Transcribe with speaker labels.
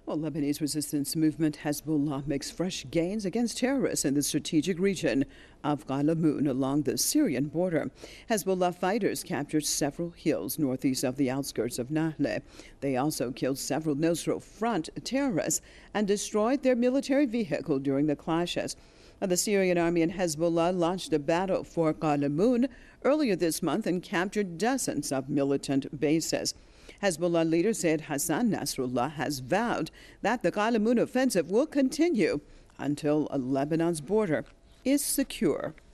Speaker 1: Well, Lebanese resistance movement Hezbollah makes fresh gains against terrorists in the strategic region of Ghalamun along the Syrian border. Hezbollah fighters captured several hills northeast of the outskirts of Nahleh. They also killed several Nusra Front terrorists and destroyed their military vehicle during the clashes. The Syrian army and Hezbollah launched a battle for Ghalamun earlier this month and captured dozens of militant bases. Hezbollah leader Said Hassan Nasrallah has vowed that the Ghalamun offensive will continue until Lebanon's border is secure.